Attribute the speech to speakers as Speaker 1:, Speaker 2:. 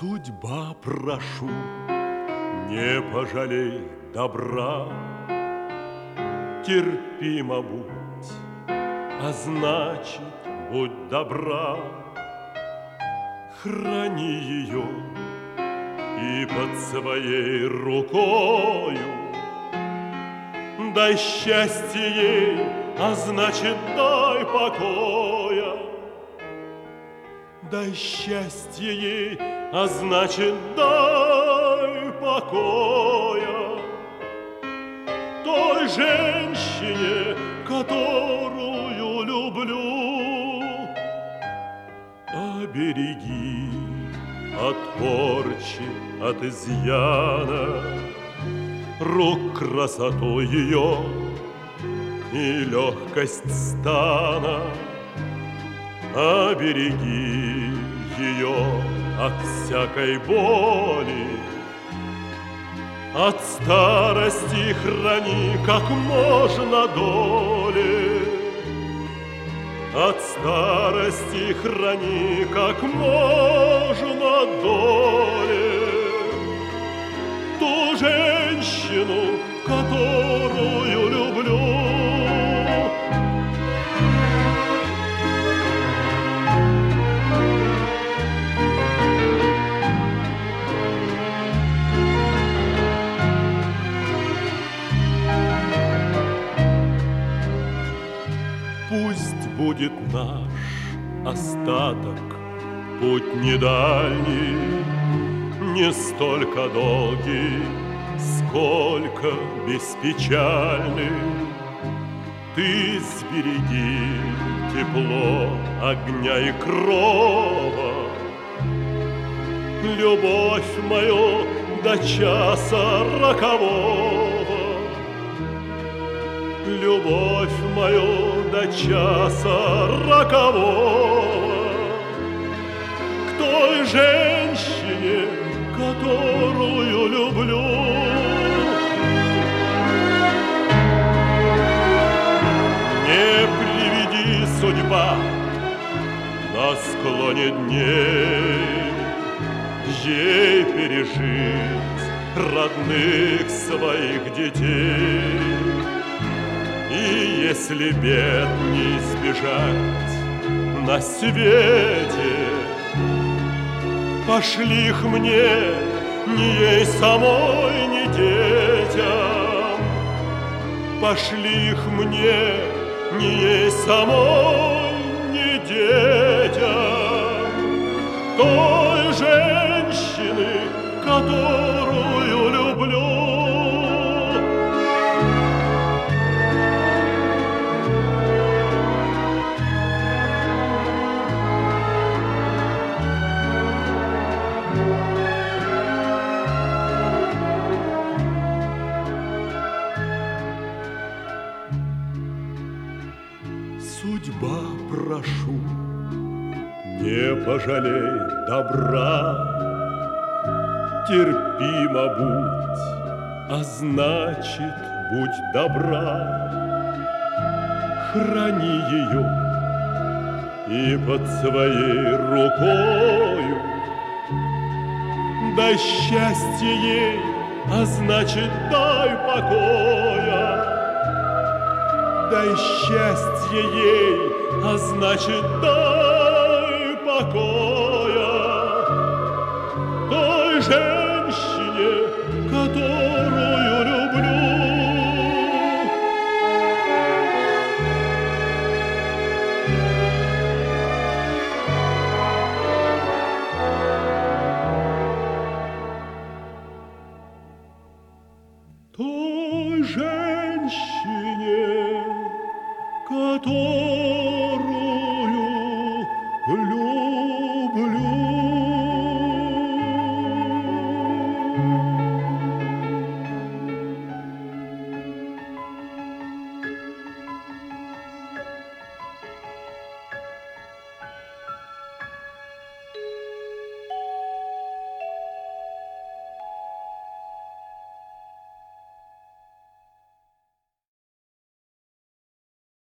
Speaker 1: Судьба, прошу, не пожалей добра, терпимо будь, а значит, будь добра. Храни ее и под своей рукою, дай счастье ей, а значит, дай покоя. Дай счастье ей, а значит, дай покоя. Той женщине, которую люблю, обереги от порчи, от изъяна рук красоту ее и легкость стана. Обереги ее от всякой боли, от старости храни как можно доли. От старости храни как можно доли ту женщину, которую люблю. Пусть будет наш остаток путь не дальний, не столько долгий, сколько беспечальный. Ты сбереги тепло огня и крова, любовь мою до часа рокового. Любовь мою до часа рокового к той женщине, которую люблю. Не приведи судьба на склоне дней ей пережить родных своих детей. И если бед не избежать на свете, пошли их мне, ни ей самой, ни детям. Пошли их мне, ни ей самой, ни детям. Той женщины, которую люблю. Судьба, прошу, не пожалей добра, терпимо будь, а значит, будь добра. Храни ее и под своей рукою, дай счастье ей, а значит, дай покоя. Дай счастье ей, а значит, дай покой.